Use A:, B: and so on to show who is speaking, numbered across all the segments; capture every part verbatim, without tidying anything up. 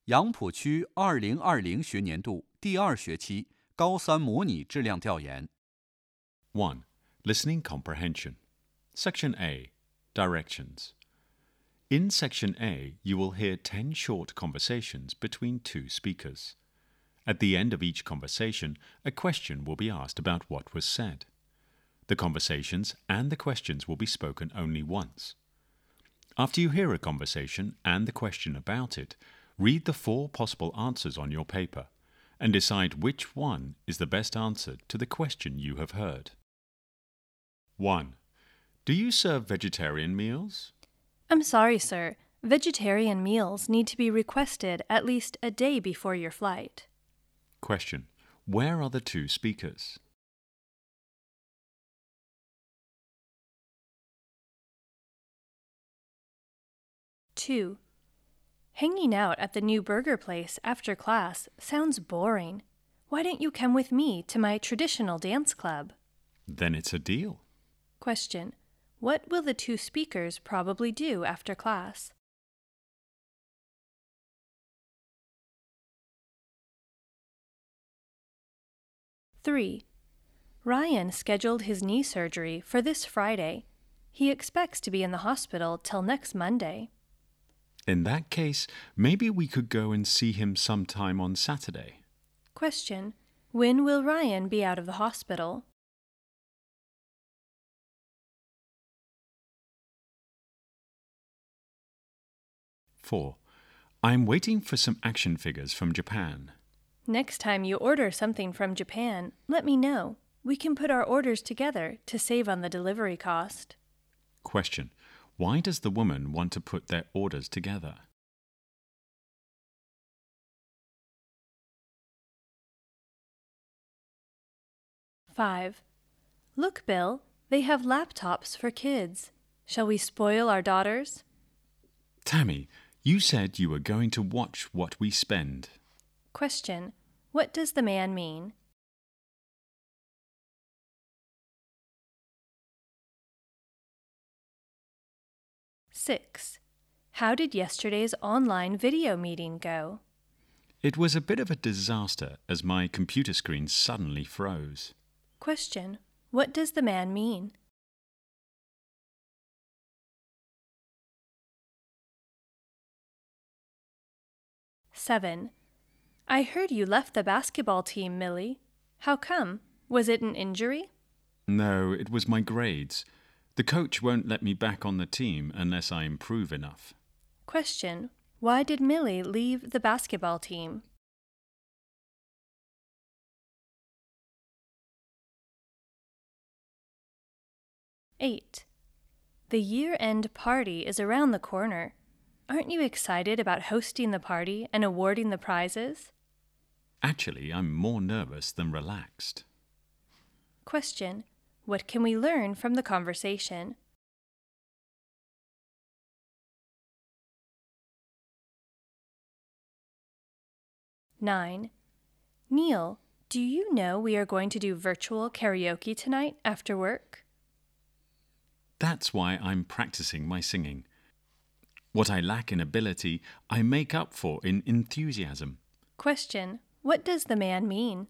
A: 杨浦区二零二零学年度第二学期高三模拟质量调研。
B: one. Listening Comprehension. Section A. Directions. In Section A, you will hear ten short conversations between two speakers. At the end of each conversation, a question will be asked about what was said. The conversations and the questions will be spoken only once. After you hear a conversation and the question about it, read the four possible answers on your paper and decide which one is the best answer to the question you have heard. one. Do you serve vegetarian meals?
C: I'm sorry, sir. Vegetarian meals need to be requested at least a day before your flight.
B: Question. Where are the two speakers?
C: two. Hanging out at the new burger place after class sounds boring. Why don't you come with me to my traditional dance club?
B: Then it's a deal.
C: Question. What will the two speakers probably do after class? three. Ryan scheduled his knee surgery for this Friday. He expects to be in the hospital till next Monday.
B: In that case, maybe we could go and see him sometime on Saturday.
C: Question. When will Ryan be out of the hospital?
B: four. I'm waiting for some action figures from Japan.
C: Next time you order something from Japan, let me know. We can put our orders together to save on the delivery cost.
B: Question. Why does the woman want to put their orders together?
C: five. Look, Bill, they have laptops for kids. Shall we spoil our daughters?
B: Tammy, you said you were going to watch what we spend.
C: Question. What does the man mean? six. How did yesterday's online video meeting go?
B: It was a bit of a disaster as my computer screen suddenly froze.
C: Question. What does the man mean? seven. I heard you left the basketball team, Millie. How come? Was it an injury?
B: No, it was my grades. The coach won't let me back on the team unless I improve enough.
C: Question. Why did Millie leave the basketball team? eight. The year-end party is around the corner. Aren't you excited about hosting the party and awarding the prizes?
B: Actually, I'm more nervous than relaxed.
C: Question. What can we learn from the conversation? nine. Neil, do you know we are going to do virtual karaoke tonight after work?
B: That's why I'm practicing my singing. What I lack in ability, I make up for in enthusiasm.
C: Question. What does the man mean?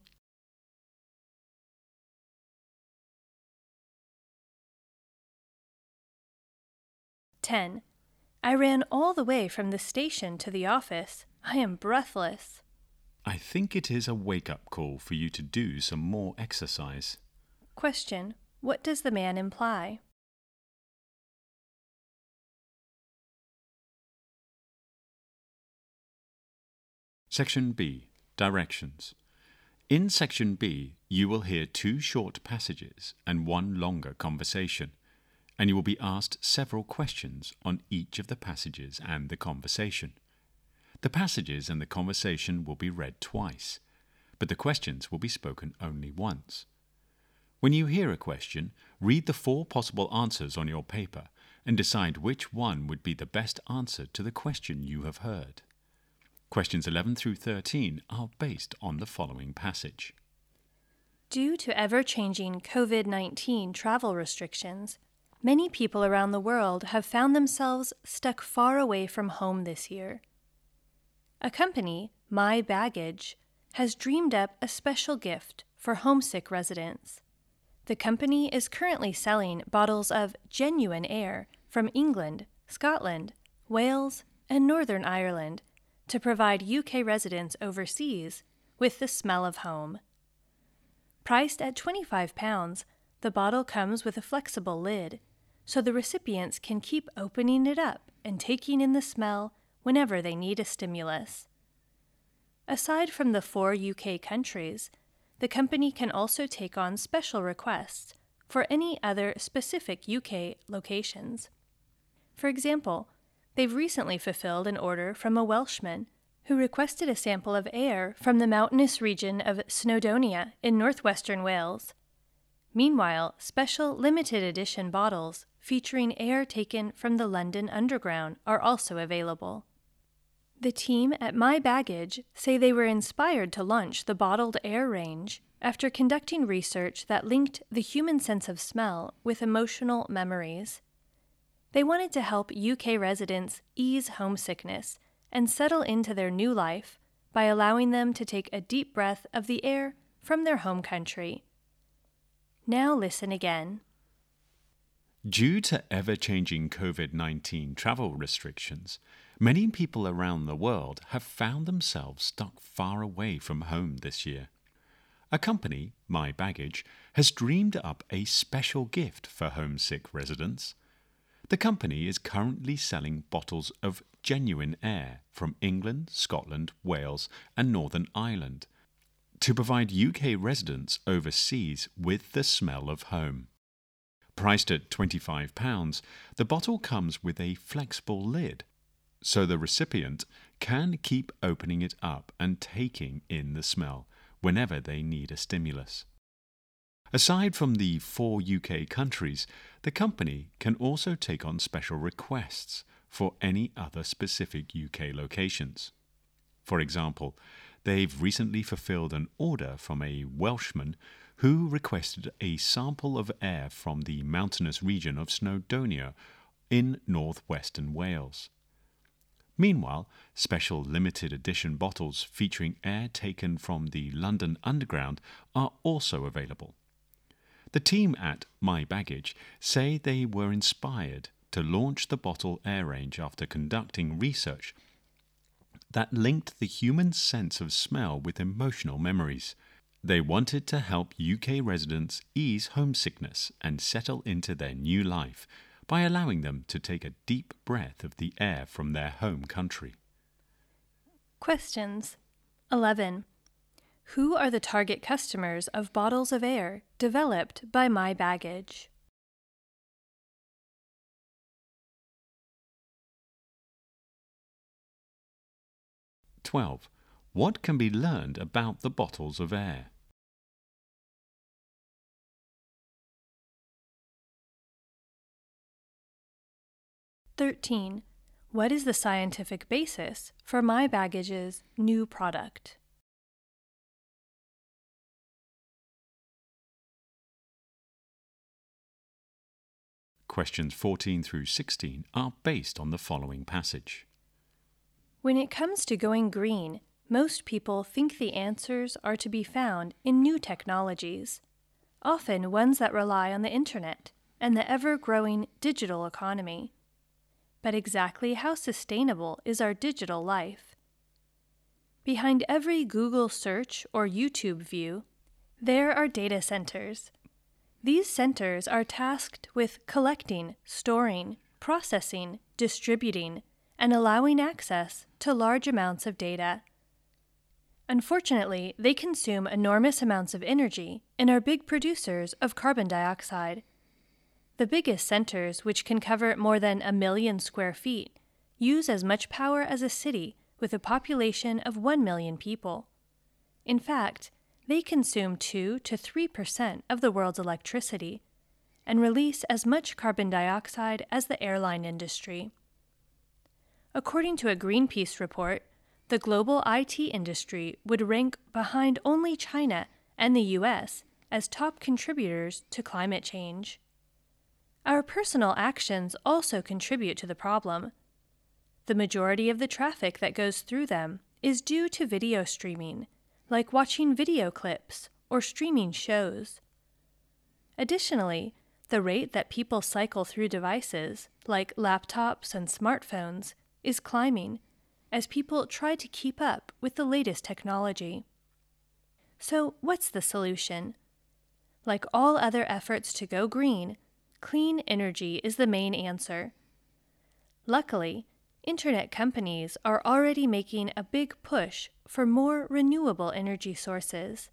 C: ten. I ran all the way from the station to the office. I am breathless.
B: I think it is a wake-up call for you to do some more exercise.
C: Question. What does the man imply?
B: Section B. Directions. In Section B, you will hear two short passages and one longer conversation, and you will be asked several questions on each of the passages and the conversation. The passages and the conversation will be read twice, but the questions will be spoken only once. When you hear a question, read the four possible answers on your paper and decide which one would be the best answer to the question you have heard. Questions eleven through thirteen are based on the following passage.
C: Due to ever-changing COVID nineteen travel restrictions, many people around the world have found themselves stuck far away from home this year. A company, My Baggage, has dreamed up a special gift for homesick residents. The company is currently selling bottles of genuine air from England, Scotland, Wales, and Northern Ireland to provide U K residents overseas with the smell of home. Priced at twenty-five pounds, the bottle comes with a flexible lid, so the recipients can keep opening it up and taking in the smell whenever they need a stimulus. Aside from the four U K countries, the company can also take on special requests for any other specific U K locations. For example, they've recently fulfilled an order from a Welshman who requested a sample of air from the mountainous region of Snowdonia in northwestern Wales. Meanwhile, special limited edition bottles featuring air taken from the London Underground are also available. The team at My Baggage say they were inspired to launch the bottled air range after conducting research that linked the human sense of smell with emotional memories. They wanted to help U K residents ease homesickness and settle into their new life by allowing them to take a deep breath of the air from their home country. Now listen again.
B: Due to ever-changing COVID nineteen travel restrictions, many people around the world have found themselves stuck far away from home this year. A company, My Baggage, has dreamed up a special gift for homesick residents. The company is currently selling bottles of genuine air from England, Scotland, Wales, and Northern Ireland to provide U K residents overseas with the smell of home. Priced at twenty-five pounds, the bottle comes with a flexible lid, so the recipient can keep opening it up and taking in the smell whenever they need a stimulus. Aside from the four U K countries, the company can also take on special requests for any other specific U K locations. For example, they've recently fulfilled an order from a Welshman who requested a sample of air from the mountainous region of Snowdonia in northwestern Wales. Meanwhile, special limited edition bottles featuring air taken from the London Underground are also available. The team at My Baggage say they were inspired to launch the bottle air range after conducting research that linked the human sense of smell with emotional memories. They wanted to help U K residents ease homesickness and settle into their new life by allowing them to take a deep breath of the air from their home country.
C: Questions. eleven. Who are the target customers of bottles of air developed by My Baggage?
B: twelve. What can be learned about the bottles of air?
C: thirteen. What is the scientific basis for My Baggage's new product?
B: Questions fourteen through sixteen are based on the following passage.
C: When it comes to going green, most people think the answers are to be found in new technologies, often ones that rely on the internet and the ever-growing digital economy. But exactly how sustainable is our digital life? Behind every Google search or YouTube view, there are data centers. These centers are tasked with collecting, storing, processing, distributing, and allowing access to large amounts of data. Unfortunately, they consume enormous amounts of energy and are big producers of carbon dioxide. The biggest centers, which can cover more than a million square feet, use as much power as a city with a population of one million people. In fact, they consume two to three percent of the world's electricity and release as much carbon dioxide as the airline industry. According to a Greenpeace report, the global I T industry would rank behind only China and the U S as top contributors to climate change. Our personal actions also contribute to the problem. The majority of the traffic that goes through them is due to video streaming, like watching video clips or streaming shows. Additionally, the rate that people cycle through devices, like laptops and smartphones, is climbing as people try to keep up with the latest technology. So, what's the solution? Like all other efforts to go green, clean energy is the main answer. Luckily, internet companies are already making a big push for more renewable energy sources.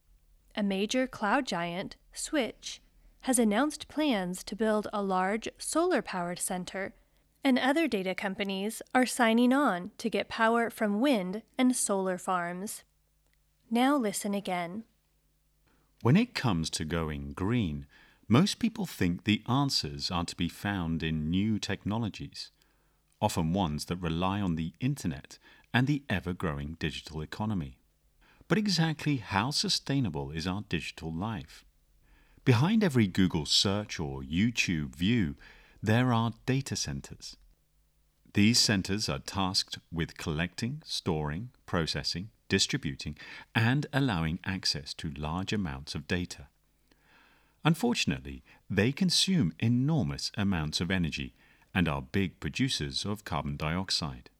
C: A major cloud giant, Switch, has announced plans to build a large solar-powered center, and other data companies are signing on to get power from wind and solar farms. Now listen again.
B: When it comes to going green, most people think the answers are to be found in new technologies, often ones that rely on the internet and the ever-growing digital economy. But exactly how sustainable is our digital life? Behind every Google search or YouTube view, there are data centers. These centers are tasked with collecting, storing, processing, distributing, and allowing access to large amounts of data. Unfortunately, they consume enormous amounts of energy and are big producers of carbon dioxide.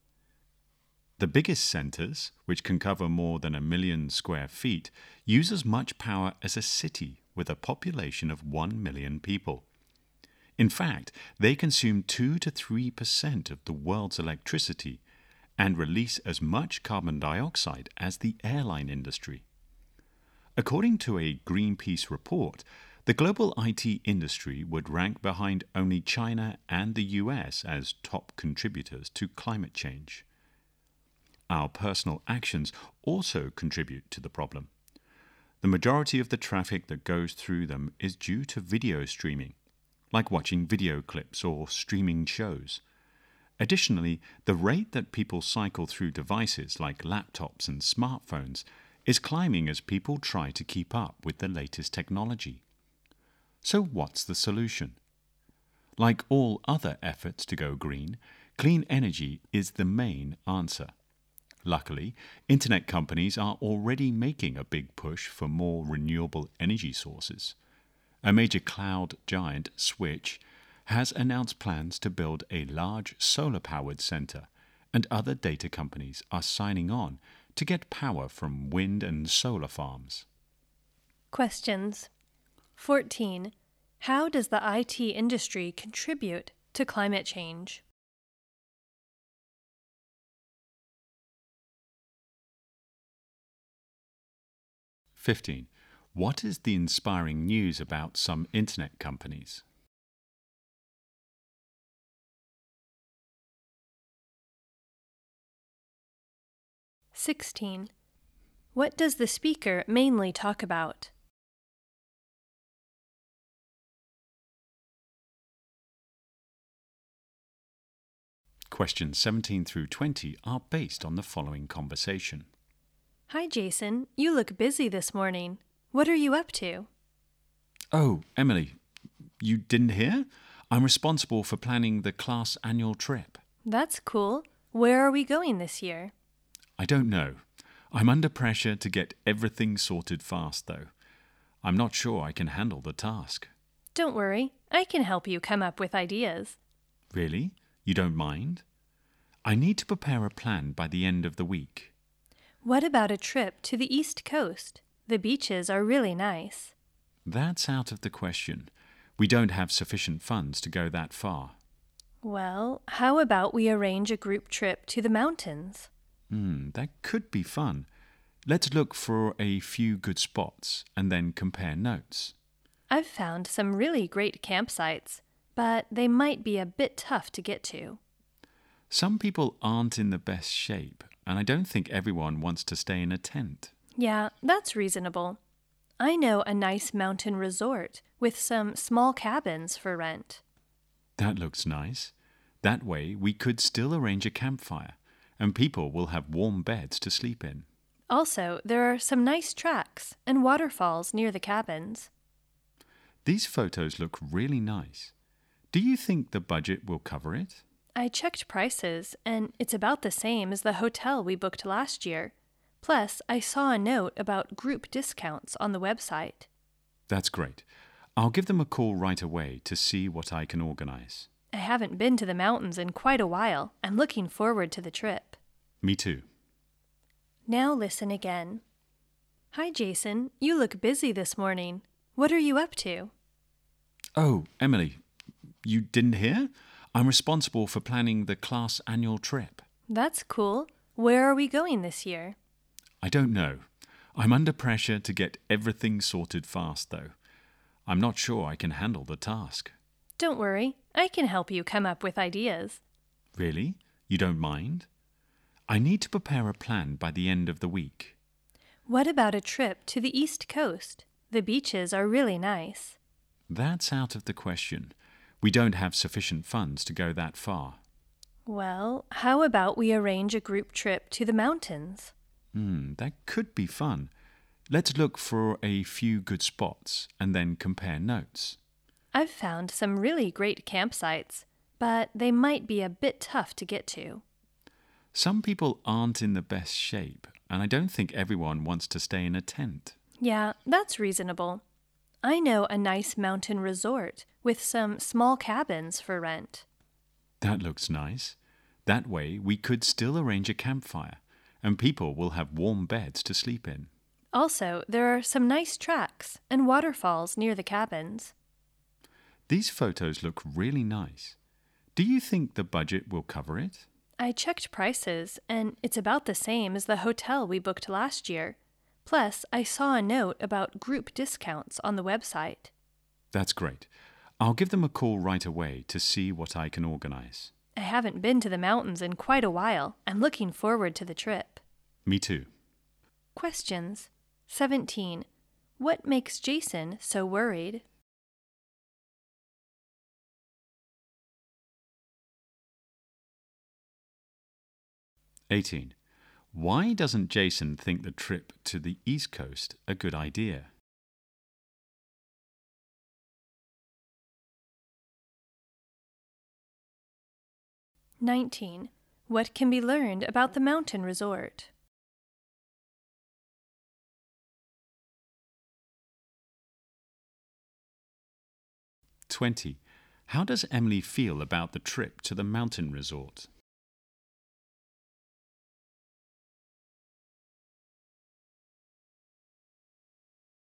B: The biggest centers, which can cover more than a million square feet, use as much power as a city with a population of one million people. In fact, they consume two to three percent of the world's electricity and release as much carbon dioxide as the airline industry. According to a Greenpeace report, the global I T industry would rank behind only China and the U S as top contributors to climate change. Our personal actions also contribute to the problem. The majority of the traffic that goes through them is due to video streaming, like watching video clips or streaming shows. Additionally, the rate that people cycle through devices like laptops and smartphones is climbing as people try to keep up with the latest technology. So what's the solution? Like all other efforts to go green, clean energy is the main answer. Luckily, internet companies are already making a big push for more renewable energy sources. A major cloud giant, Switch, has announced plans to build a large solar-powered center, and other data companies are signing on to get power from wind and solar farms.
C: Questions. fourteen. How does the I T industry contribute to climate change?
B: fifteen. What is the inspiring news about some internet companies?
C: sixteen. What does the speaker mainly talk about?
B: Questions seventeen through twenty are based on the following conversation.
C: Hi, Jason. You look busy this morning. What are you up to?
B: Oh, Emily, you didn't hear? I'm responsible for planning the class annual trip.
C: That's cool. Where are we going this year?
B: I don't know. I'm under pressure to get everything sorted fast, though. I'm not sure I can handle the task.
C: Don't worry. I can help you come up with ideas.
B: Really? You don't mind? I need to prepare a plan by the end of the week.
C: What about a trip to the East Coast? The beaches are really nice.
B: That's out of the question. We don't have sufficient funds to go that far.
C: Well, how about we arrange a group trip to the mountains?
B: Hmm, that could be fun. Let's look for a few good spots and then compare notes.
C: I've found some really great campsites, but they might be a bit tough to get to.
B: Some people aren't in the best shape, and I don't think everyone wants to stay in a tent.
C: Yeah, that's reasonable. I know a nice mountain resort with some small cabins for rent.
B: That looks nice. That way we could still arrange a campfire, and people will have warm beds to sleep in.
C: Also, there are some nice tracks and waterfalls near the cabins.
B: These photos look really nice. Do you think the budget will cover it?
C: I checked prices, and it's about the same as the hotel we booked last year. Plus, I saw a note about group discounts on the website.
B: That's great. I'll give them a call right away to see what I can organize.
C: I haven't been to the mountains in quite a while. I'm looking forward to the trip.
B: Me too.
C: Now listen again. Hi, Jason. You look busy this morning. What are you up to?
B: Oh, Emily, you didn't hear? I'm responsible for planning the class annual trip.
C: That's cool. Where are we going this year?
B: I don't know. I'm under pressure to get everything sorted fast, though. I'm not sure I can handle the task.
C: Don't worry. I can help you come up with ideas.
B: Really? You don't mind? I need to prepare a plan by the end of the week.
C: What about a trip to the East Coast? The beaches are really nice.
B: That's out of the question. We don't have sufficient funds to go that far.
C: Well, how about we arrange a group trip to the mountains?
B: Hmm, that could be fun. Let's look for a few good spots and then compare notes.
C: I've found some really great campsites, but they might be a bit tough to get to.
B: Some people aren't in the best shape, and I don't think everyone wants to stay in a tent.
C: Yeah, that's reasonable. I know a nice mountain resort with some small cabins for rent.
B: That looks nice. That way we could still arrange a campfire, and people will have warm beds to sleep in.
C: Also, there are some nice tracks and waterfalls near the cabins.
B: These photos look really nice. Do you think the budget will cover it?
C: I checked prices, and it's about the same as the hotel we booked last year. Plus, I saw a note about group discounts on the website.
B: That's great. I'll give them a call right away to see what I can organize.
C: I haven't been to the mountains in quite a while. I'm looking forward to the trip.
B: Me too.
C: Questions. seventeen. What makes Jason so worried?
B: eighteen. Why doesn't Jason think the trip to the East Coast a good idea?
C: nineteen. What can be learned about the mountain resort?
B: twenty. How does Emily feel about the trip to the mountain resort?